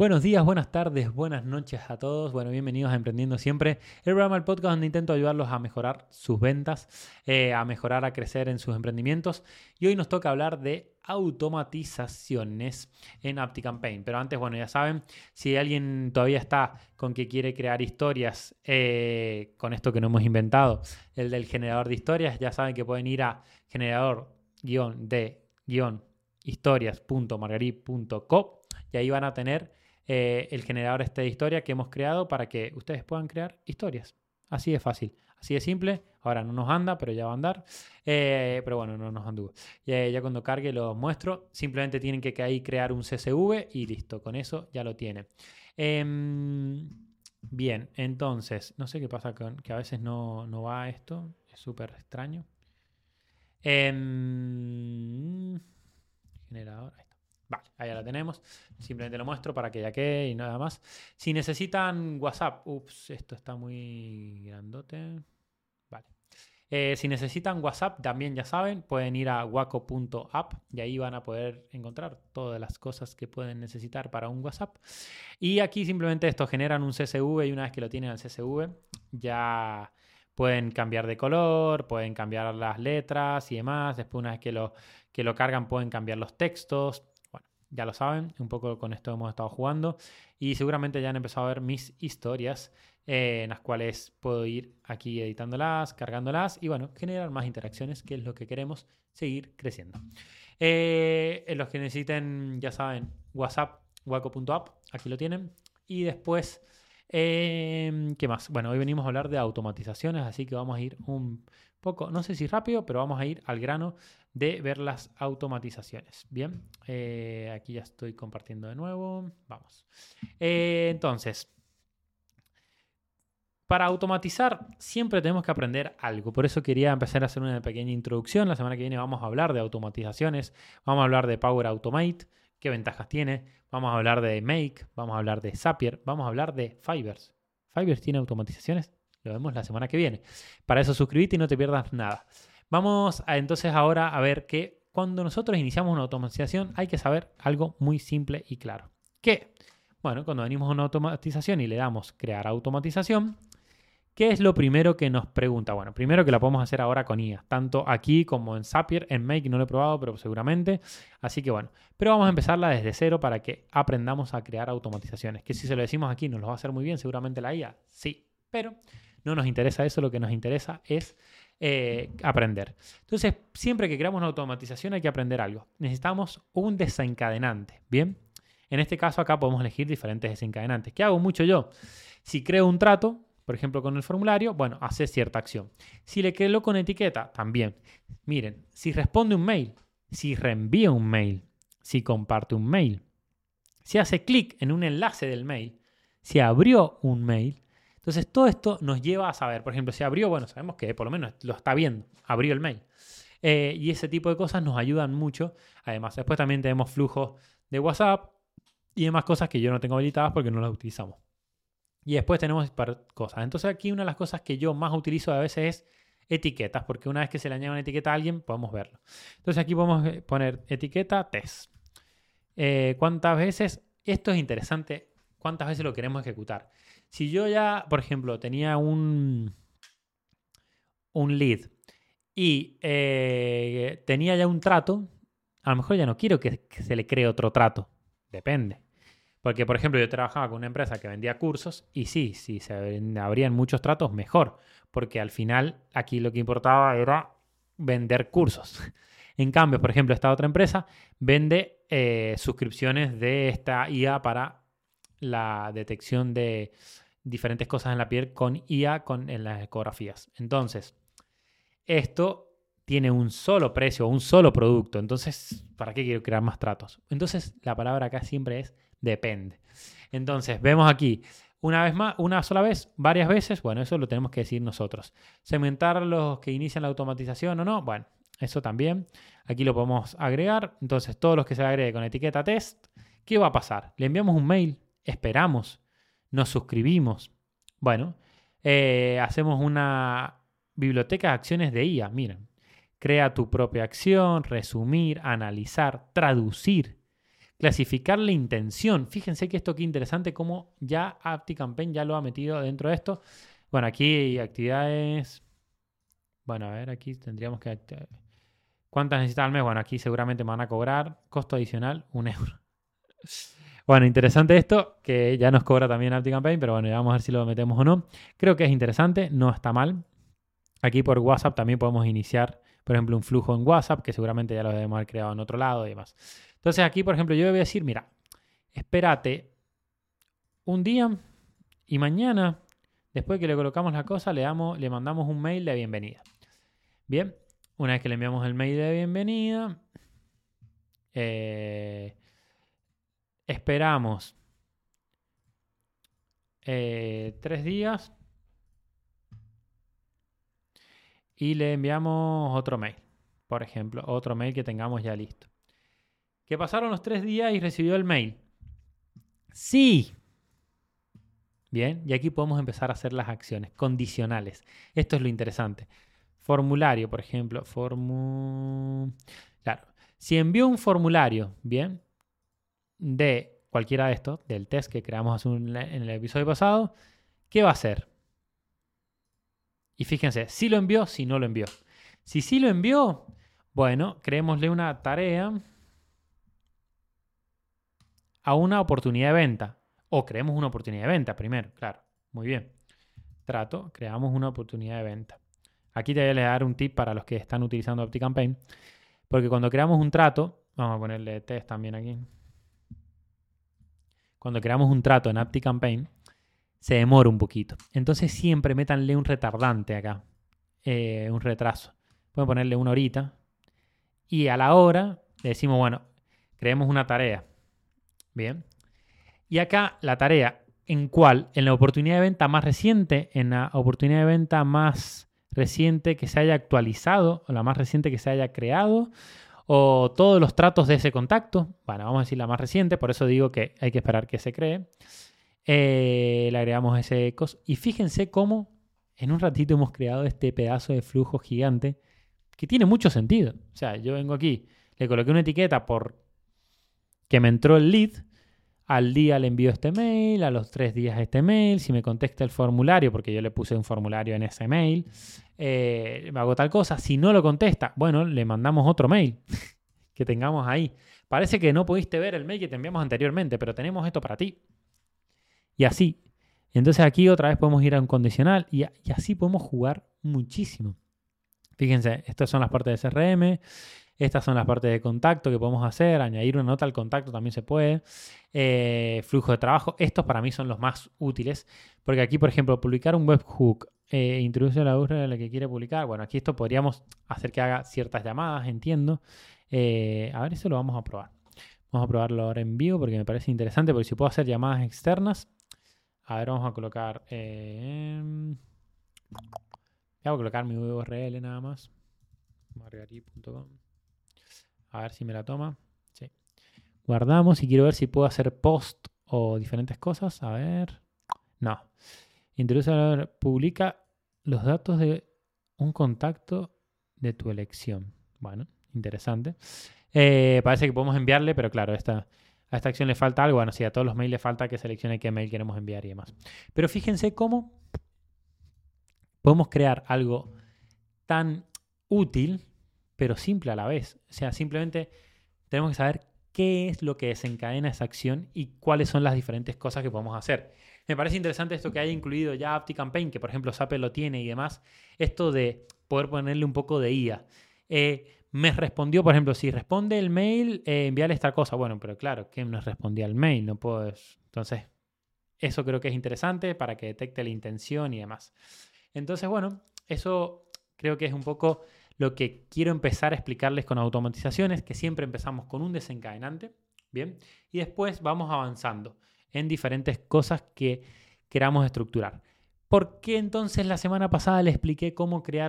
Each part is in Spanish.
Buenos días, buenas tardes, buenas noches a todos. Bueno, bienvenidos a Emprendiendo Siempre, el programa, el podcast donde intento ayudarlos a mejorar sus ventas, a mejorar, a crecer en sus emprendimientos. Y hoy nos toca hablar de automatizaciones en AptiCampaign. Pero antes, bueno, ya saben, si alguien todavía está con que quiere crear historias con esto que no hemos inventado, el del generador de historias, ya saben que pueden ir a generador-de-historias.margarit.co y ahí van a tener el generador de historia que hemos creado para que ustedes puedan crear historias. Así de fácil, así de simple. Ahora no nos anda, pero ya va a andar. Pero bueno, no nos anduvo. Ya cuando cargue los muestro. Simplemente tienen que ahí crear un CSV y listo. Con eso ya lo tienen. Bien, entonces, no sé qué pasa con que a veces no va esto. Es súper extraño. Generador. Vale, ahí ya la tenemos. Simplemente lo muestro para que ya quede y nada más. Si necesitan WhatsApp, esto está muy grandote. Vale. Si necesitan WhatsApp, también ya saben, pueden ir a waco.app y ahí van a poder encontrar todas las cosas que pueden necesitar para un WhatsApp. Y aquí simplemente esto generan un CSV y una vez que lo tienen al CSV, ya pueden cambiar de color, pueden cambiar las letras y demás. Después, una vez que lo cargan, pueden cambiar los textos. Ya lo saben, un poco con esto hemos estado jugando y seguramente ya han empezado a ver mis historias en las cuales puedo ir aquí editándolas, cargándolas y bueno, generar más interacciones, que es lo que queremos seguir creciendo. En los que necesiten, ya saben, WhatsApp, waco.app, aquí lo tienen. Y después, ¿qué más? Bueno, hoy venimos a hablar de automatizaciones, así que vamos a ir un poco, no sé si rápido, pero vamos a ir al grano de ver las automatizaciones. Bien, aquí ya estoy compartiendo de nuevo. Vamos. Entonces, para automatizar siempre tenemos que aprender algo. Por eso quería empezar a hacer una pequeña introducción. La semana que viene vamos a hablar de automatizaciones. Vamos a hablar de Power Automate, qué ventajas tiene. Vamos a hablar de Make, vamos a hablar de Zapier, vamos a hablar de Fiverr. ¿Fiverr tiene automatizaciones? Lo vemos la semana que viene. Para eso suscríbete y no te pierdas nada. Vamos entonces ahora a ver que cuando nosotros iniciamos una automatización hay que saber algo muy simple y claro. ¿Qué? Bueno, cuando venimos a una automatización y le damos crear automatización, ¿qué es lo primero que nos pregunta? Bueno, primero que la podemos hacer ahora con IA, tanto aquí como en Zapier, en Make no lo he probado, pero seguramente. Así que bueno, pero vamos a empezarla desde cero para que aprendamos a crear automatizaciones. Que si se lo decimos aquí nos lo va a hacer muy bien seguramente la IA, sí, pero no nos interesa eso, lo que nos interesa es aprender. Entonces, siempre que creamos una automatización hay que aprender algo. Necesitamos un desencadenante, ¿bien? En este caso acá podemos elegir diferentes desencadenantes. ¿Qué hago mucho yo? Si creo un trato, por ejemplo con el formulario, bueno, hace cierta acción. Si le coloco con etiqueta, también. Miren, si responde un mail, si reenvía un mail, si comparte un mail, si hace clic en un enlace del mail, si abrió un mail. Entonces todo esto nos lleva a saber, por ejemplo, si abrió, bueno, sabemos que por lo menos lo está viendo, abrió el mail. Y ese tipo de cosas nos ayudan mucho. Además, después también tenemos flujos de WhatsApp y demás cosas que yo no tengo habilitadas porque no las utilizamos. Y después tenemos cosas. Entonces aquí una de las cosas que yo más utilizo a veces es etiquetas, porque una vez que se le añade una etiqueta a alguien, podemos verlo. Entonces aquí podemos poner etiqueta test. ¿Cuántas veces? Esto es interesante. ¿Cuántas veces lo queremos ejecutar? Si yo ya, por ejemplo, tenía un lead y tenía ya un trato, a lo mejor ya no quiero que se le cree otro trato. Depende. Porque, por ejemplo, yo trabajaba con una empresa que vendía cursos y sí, si se abrían muchos tratos, mejor. Porque al final aquí lo que importaba era vender cursos. En cambio, por ejemplo, esta otra empresa vende suscripciones de esta IA para la detección de diferentes cosas en la piel con IA en las ecografías. Entonces, esto tiene un solo precio, un solo producto. Entonces, ¿para qué quiero crear más tratos? Entonces, la palabra acá siempre es depende. Entonces, vemos aquí una vez más, una sola vez, varias veces. Bueno, eso lo tenemos que decir nosotros. Segmentar los que inician la automatización o no. Bueno, eso también. Aquí lo podemos agregar. Entonces, todos los que se agregue con etiqueta test, ¿qué va a pasar? Le enviamos un mail, esperamos, nos suscribimos. Bueno, hacemos una biblioteca de acciones de IA. Miren, crea tu propia acción, resumir, analizar, traducir, Clasificar la intención. Fíjense que esto qué interesante, cómo ya ActiveCampaign ya lo ha metido dentro de esto. Bueno, aquí hay actividades. Bueno, a ver, aquí tendríamos que... ¿Cuántas necesitas al mes? Bueno, aquí seguramente me van a cobrar. Costo adicional, 1 euro. Bueno, interesante esto, que ya nos cobra también ActiveCampaign, pero bueno, ya vamos a ver si lo metemos o no. Creo que es interesante, no está mal. Aquí por WhatsApp también podemos iniciar, por ejemplo, un flujo en WhatsApp, que seguramente ya lo debemos haber creado en otro lado y demás. Entonces aquí, por ejemplo, yo voy a decir, mira, espérate un día y mañana, después que le colocamos la cosa, le mandamos un mail de bienvenida. Bien, una vez que le enviamos el mail de bienvenida, esperamos 3 días y le enviamos otro mail. Por ejemplo, otro mail que tengamos ya listo. Que pasaron los 3 días y recibió el mail. Sí. Bien, y aquí podemos empezar a hacer las acciones condicionales. Esto es lo interesante. Formulario, por ejemplo. Claro. Si envío un formulario, bien, de cualquiera de estos, del test que creamos en el episodio pasado, ¿qué va a hacer? Y fíjense, si lo envió, si no lo envió. Si sí lo envió, bueno, creémosle una tarea a una oportunidad de venta. O creemos una oportunidad de venta primero, claro. Muy bien. Trato, creamos una oportunidad de venta. Aquí te voy a dar un tip para los que están utilizando ActiveCampaign. Porque cuando creamos un trato, vamos a ponerle test también aquí. Cuando creamos un trato en ActiveCampaign, se demora un poquito. Entonces siempre métanle un retardante acá. Un retraso. Pueden ponerle 1 horita. Y a la hora le decimos, bueno, creemos una tarea. Bien. Y acá la tarea, ¿en cuál? En la oportunidad de venta más reciente, en la oportunidad de venta más reciente que se haya actualizado, o la más reciente que se haya creado, o todos los tratos de ese contacto. Bueno, vamos a decir la más reciente, por eso digo que hay que esperar que se cree. Le agregamos ese coso. Y fíjense cómo en un ratito hemos creado este pedazo de flujo gigante que tiene mucho sentido. O sea, yo vengo aquí, le coloqué una etiqueta por que me entró el lead. Al día le envío este mail, a los 3 días este mail, si me contesta el formulario, porque yo le puse un formulario en ese mail, me hago tal cosa. Si no lo contesta, bueno, le mandamos otro mail que tengamos ahí. Parece que no pudiste ver el mail que te enviamos anteriormente, pero tenemos esto para ti. Y así. Entonces aquí otra vez podemos ir a un condicional y así podemos jugar muchísimo. Fíjense, estas son las partes de CRM. Estas son las partes de contacto que podemos hacer. Añadir una nota al contacto también se puede. Flujo de trabajo. Estos para mí son los más útiles. Porque aquí, por ejemplo, publicar un webhook. Introduce la URL de la que quiere publicar. Bueno, aquí esto podríamos hacer que haga ciertas llamadas, entiendo. A ver, eso lo vamos a probar. Vamos a probarlo ahora en vivo porque me parece interesante. Porque si puedo hacer llamadas externas. A ver, vamos a colocar... voy a colocar mi URL nada más. margari.com. A ver si me la toma. Sí. Guardamos y quiero ver si puedo hacer post o diferentes cosas. A ver. No. Introduce, publica los datos de un contacto de tu elección. Bueno, interesante. Parece que podemos enviarle, pero claro, a esta acción le falta algo. Bueno, sí, a todos los mails le falta que seleccione qué mail queremos enviar y demás. Pero fíjense cómo podemos crear algo tan útil, pero simple a la vez. O sea, simplemente tenemos que saber qué es lo que desencadena esa acción y cuáles son las diferentes cosas que podemos hacer. Me parece interesante esto que haya incluido ya ActiveCampaign, que por ejemplo Zapier lo tiene y demás. Esto de poder ponerle un poco de IA. Me respondió, por ejemplo, si responde el mail, enviarle esta cosa. Bueno, pero claro, ¿quién nos respondía al mail? No puedo... Entonces, eso creo que es interesante para que detecte la intención y demás. Entonces, bueno, eso creo que es un poco lo que quiero empezar a explicarles con automatizaciones, que siempre empezamos con un desencadenante, ¿bien? Y después vamos avanzando en diferentes cosas que queramos estructurar. ¿Por qué entonces la semana pasada les expliqué cómo crear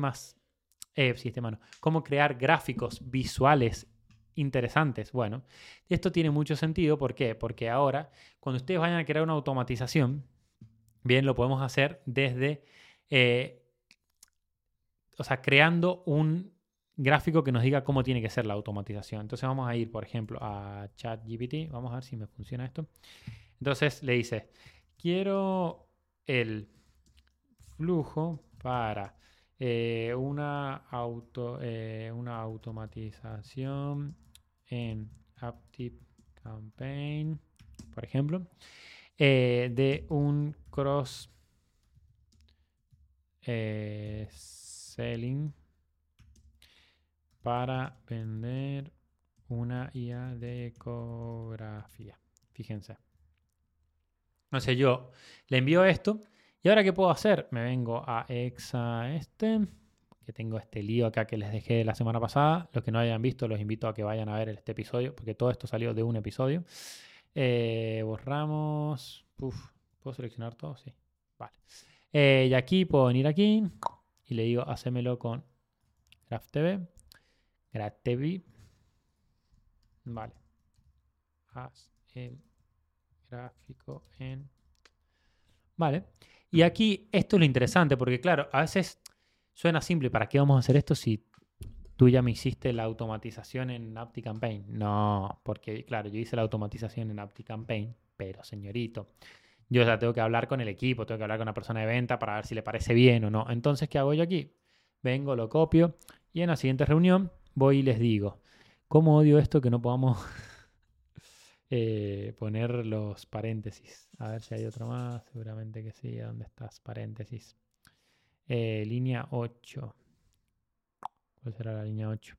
cómo crear gráficos visuales interesantes? Bueno, esto tiene mucho sentido. ¿Por qué? Porque ahora, cuando ustedes vayan a crear una automatización, bien, lo podemos hacer desde... creando un gráfico que nos diga cómo tiene que ser la automatización. Entonces vamos a ir, por ejemplo, a ChatGPT. Vamos a ver si me funciona esto. Entonces le dice, quiero el flujo para una automatización en ActiveCampaign, por ejemplo, de un cross selling para vender una IA de ecografía. Fíjense. No sé, yo le envío esto. ¿Y ahora qué puedo hacer? Me vengo a Exa que tengo este lío acá que les dejé la semana pasada. Los que no hayan visto, los invito a que vayan a ver este episodio, porque todo esto salió de un episodio. Borramos. ¿Puedo seleccionar todo? Sí. Vale. Y aquí puedo venir aquí y le digo, hacémelo con GraphTV. GraphTV. Vale. Haz el gráfico en... Vale. Y aquí esto es lo interesante porque, claro, a veces suena simple. ¿Para qué vamos a hacer esto si tú ya me hiciste la automatización en ActiveCampaign? No, porque, claro, yo hice la automatización en ActiveCampaign, pero, señorito, yo ya tengo que hablar con el equipo, tengo que hablar con la persona de venta para ver si le parece bien o no. Entonces, ¿qué hago yo aquí? Vengo, lo copio y en la siguiente reunión voy y les digo, ¿cómo odio esto que no podamos poner los paréntesis? A ver si hay otro más, seguramente que sí. ¿Dónde estás? Paréntesis. Línea 8. ¿Cuál será la línea 8?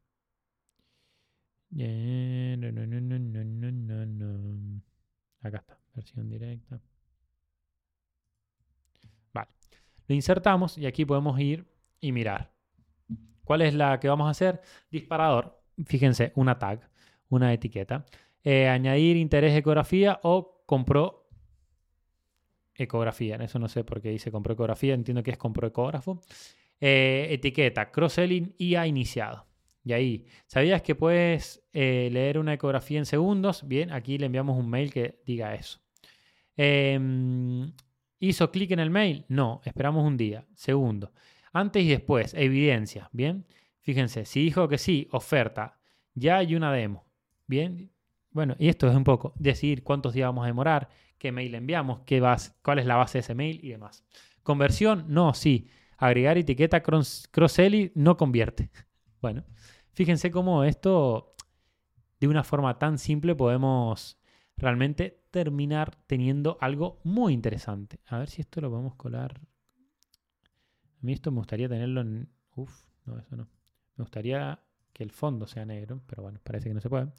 No. Acá está, versión directa. Vale. Lo insertamos y aquí podemos ir y mirar. ¿Cuál es la que vamos a hacer? Disparador. Fíjense, una tag, una etiqueta. Añadir interés de ecografía o compró ecografía. Eso no sé por qué dice compró ecografía. Entiendo que es compró ecógrafo. Etiqueta, cross-selling IA iniciado. Y ahí, ¿sabías que puedes leer una ecografía en segundos? Bien, aquí le enviamos un mail que diga eso. ¿Hizo clic en el mail? No, esperamos un día. Segundo, antes y después, evidencia. Bien, fíjense, si dijo que sí, oferta. Ya hay una demo. Bien, bueno, y esto es un poco decidir cuántos días vamos a demorar, qué mail enviamos, cuál es la base de ese mail y demás. Conversión, no, sí. Agregar etiqueta cross-selling no convierte. Bueno, fíjense cómo esto, de una forma tan simple, podemos realmente terminar teniendo algo muy interesante. A ver si esto lo podemos colar. A mí esto me gustaría tenerlo en... no, eso no. Me gustaría que el fondo sea negro, pero bueno, parece que no se puede.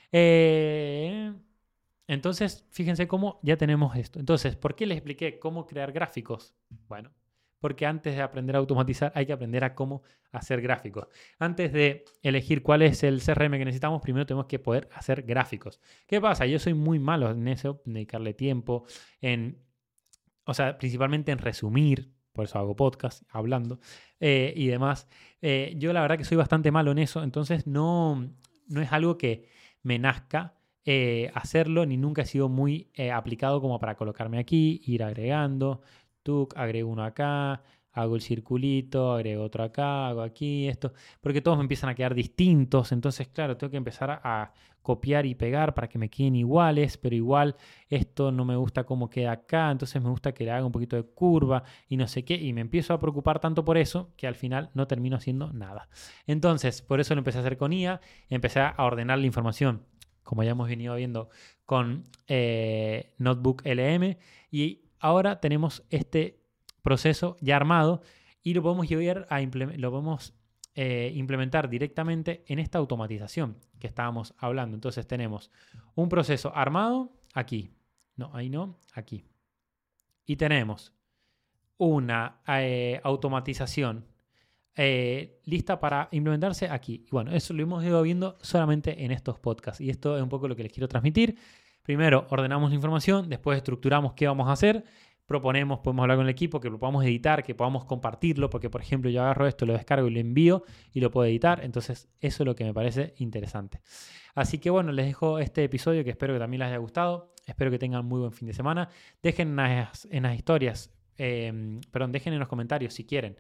Entonces, fíjense cómo ya tenemos esto. Entonces, ¿por qué les expliqué cómo crear gráficos? Bueno, porque antes de aprender a automatizar hay que aprender a cómo hacer gráficos. Antes de elegir cuál es el CRM que necesitamos, primero tenemos que poder hacer gráficos. ¿Qué pasa? Yo soy muy malo en eso, en dedicarle tiempo, principalmente en resumir, por eso hago podcast, hablando y demás. Yo la verdad que soy bastante malo en eso, entonces no es algo que me nazca hacerlo, ni nunca he sido muy aplicado como para colocarme aquí, ir agregando. Agrego uno acá, hago el circulito, agrego otro acá, hago aquí, esto, porque todos me empiezan a quedar distintos, entonces claro, tengo que empezar a copiar y pegar para que me queden iguales, pero igual esto no me gusta cómo queda acá, entonces me gusta que le haga un poquito de curva y no sé qué, y me empiezo a preocupar tanto por eso que al final no termino haciendo nada. Entonces, por eso lo empecé a hacer con IA, empecé a ordenar la información, como ya hemos venido viendo con Notebook LM, y ahora tenemos este proceso ya armado y lo podemos llevar implementar directamente en esta automatización que estábamos hablando. Entonces tenemos un proceso armado aquí. No, ahí no, aquí. Y tenemos una automatización lista para implementarse aquí. Y bueno, eso lo hemos ido viendo solamente en estos podcasts. Y esto es un poco lo que les quiero transmitir. Primero ordenamos la información, después estructuramos qué vamos a hacer, proponemos, podemos hablar con el equipo, que lo podamos editar, que podamos compartirlo, porque por ejemplo yo agarro esto, lo descargo y lo envío y lo puedo editar, entonces eso es lo que me parece interesante. Así que bueno, les dejo este episodio que espero que también les haya gustado, espero que tengan muy buen fin de semana, dejen en las historias, dejen en los comentarios si quieren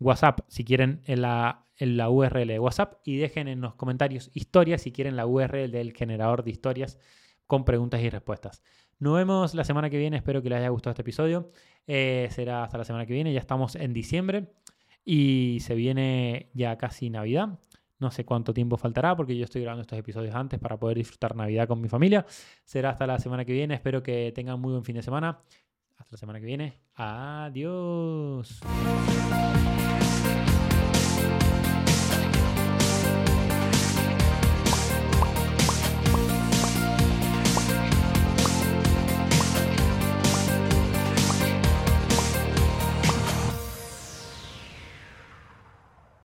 WhatsApp si quieren en la URL de WhatsApp y dejen en los comentarios historias si quieren la URL del generador de historias con preguntas y respuestas. Nos vemos la semana que viene. Espero que les haya gustado este episodio. Será hasta la semana que viene. Ya estamos en diciembre y se viene ya casi Navidad. No sé cuánto tiempo faltará porque yo estoy grabando estos episodios antes para poder disfrutar Navidad con mi familia. Será hasta la semana que viene. Espero que tengan muy buen fin de semana. Hasta la semana que viene. Adiós.